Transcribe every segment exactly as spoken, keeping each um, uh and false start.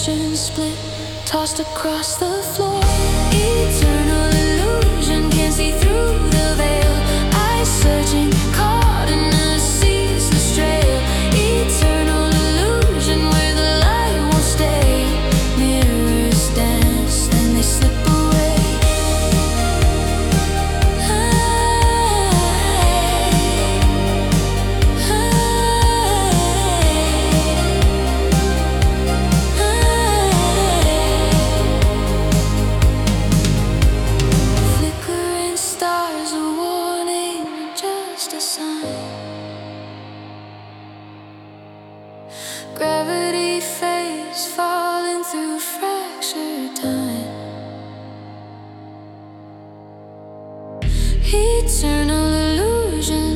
directions split, tossed across the floor. Eternal illusion, can't see through the veil. Eyes searching, caught in a ceaseless trail. Eternal illusion where the light won't stay. Mirrors dance, then they slip away. Flickering stars, a warning, just a sign. Gravity fades, falling through fractured time. Eternal illusion,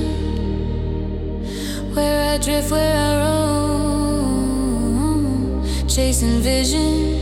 where I drift, where I roam, chasing vision.